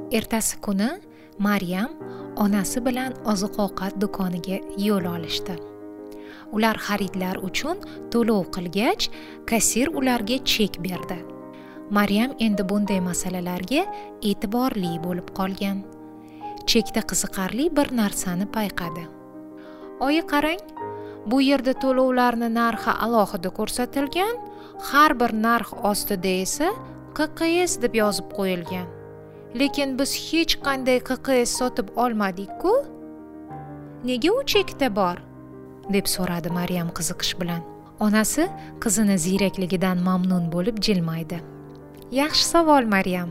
Ertasi kuni Maryam onasi bilan oziq-ovqat do'koniga yo'l olishdi. Ular xaridlar uchun to'lov qilgach, kassir ularga chek berdi. Maryam endi bunday masalalarga e'tiborli bo'lib qolgan. Chekda qiziqarli bir narsani payqadi. Oyi, qarang, bu yerda to'lovlarni narxi alohida ko'rsatilgan, har bir narx ostida esa QQS deb yozib qo'yilgan. Lekin biz hech qanday QQS sotib olmadik-ku. Nega u chekda bor? deb so'radi Maryam qiziqish bilan. Onasi qizini ziyrakligidan mamnun bo'lib jilmaydi. Yaxshi savol, Maryam.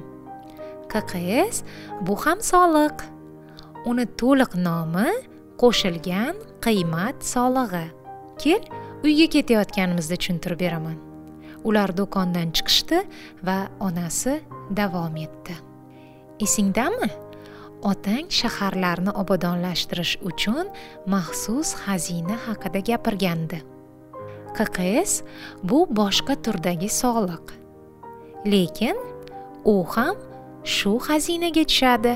QQS bu ham soliq. Uni to'liq nomi qo'shilgan qiymat solig'i. Kel, uyga ketayotganimizda tushuntirib beraman. Ular do'kondan chiqishdi va onasi davom etdi. Esingdami? Otang shaharlarni obodonlashtirish uchun maxsus xazina haqida gapirgandi. QQS bu boshqa turdagi soliq. Lekin u ham shu xazinaga tushadi.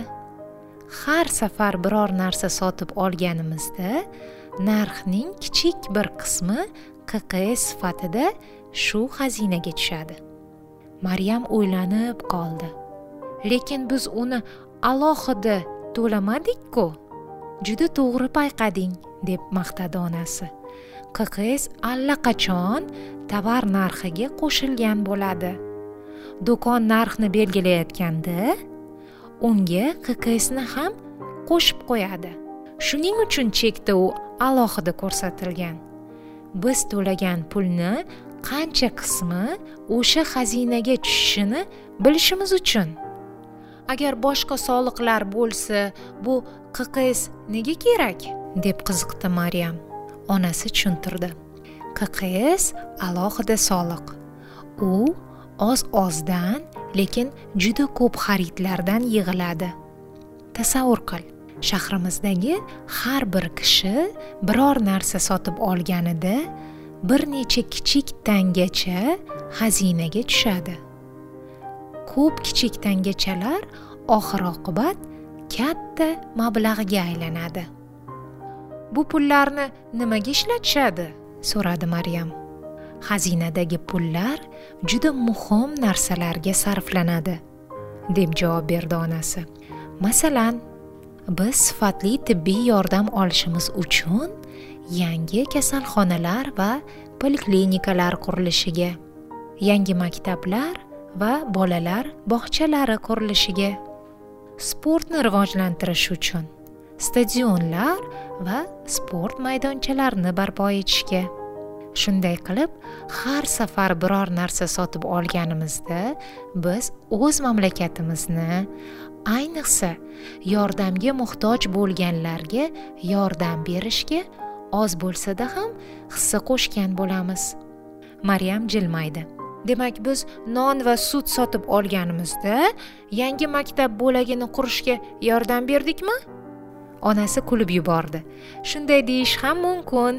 Har safar biror narsa sotib olganimizda narxning kichik bir qismi QQS sifatida shu xazinaga tushadi. Maryam o'ylanib qoldi. Lekin biz uni alohida to'lamadik-ku. Juda to'g'ri payqading, deb maqtadi onasi. QQS allaqachon tovar narxiga qo'shilgan bo'ladi. Do'kon narxni belgilayotganda unga QQSni ham qo'shib qo'yadi. Shuning uchun chekda u alohida ko'rsatilgan. Biz to'lagan pulni qancha qismi o'sha xazinaga tushishini bilishimiz uchun. Agar boshqa soliqlar bo'lsa, bu QQS nega kerak? deb qiziqdi Maryam. Onasi tushuntirdi. QQS alohida soliq. U oz-ozdan, lekin juda ko'p xaridlardan yig'iladi. Tasavvur qil, shahrimizdagi har bir kishi biror narsa sotib olganida bir necha kichik tangacha xazinaga tushadi. Ko'p kichik tangachalar oxir-oqibat katta mablag'ga aylanadi. Bu pullarni nimaga ishlatishadi? so'radi Maryam. Xazinadagi pullar juda muhim narsalarga sarflanadi, deb javob berdi onasi. Masalan, biz sifatli tibbiy yordam olishimiz uchun yangi kasalxonalar va poliklinikalar qurilishiga, yangi maktablar va bolalar bog'chalari qurilishiga, sportni rivojlantirish uchun stadionlar va sport maydonchalarini barpo etishga. Shunday qilib, har safar biror narsa sotib olganimizda biz o'z mamlakatimizni, ayniqsa yordamga muhtoj bo'lganlarga yordam berishga oz bo'lsa-da ham hissa qo'shgan bo'lamiz. Maryam jilmaydi. Demak, biz non va sut sotib olganimizda yangi maktab bo'lagini qurishga yordam berdikmi? Onasi kulib yubordi. Shunday deyish ham mumkin.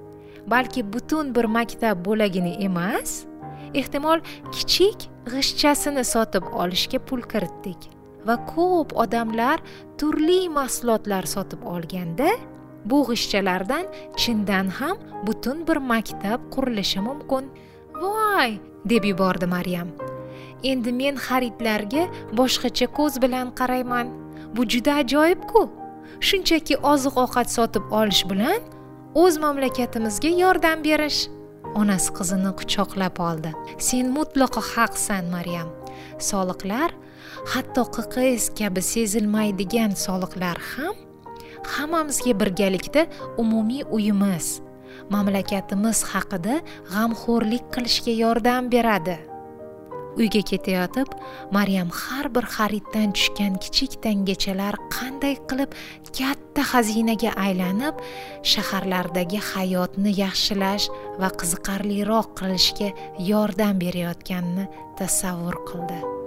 Balki butun bir maktab bo'lagini emas, ehtimol kichik g'ishtchasini sotib olishga pul kiritdik. Va ko'p odamlar turli mahsulotlar sotib olganda, bu g'ishtchalardan chindan ham butun bir maktab qurilishi mumkin. Voy, deb yubordi Maryam. Endi men xaridlarga boshqacha ko'z bilan qarayman. Bu juda ajoyib-ku. Shunchaki oziq-ovqat sotib olish bilan o'z mamlakatimizga yordam berish. Onasi qizini quchoqlab oldi. Sen mutlaqo haqsan, Maryam. Soliqlar, hatto QQS kabi sezilmaydigan soliqlar ham hammamizga birgalikda umumiy uyimiz, mamlakatimiz haqida g'amxo'rlik qilishga yordam beradi. Uyga ketayotib, Maryam har bir xariddan tushgan kichik tangachalar qanday qilib katta xazinaga aylanib, shaharlardagi hayotni yaxshilash va qiziqarliroq qilishga yordam berayotganini tasavvur qildi.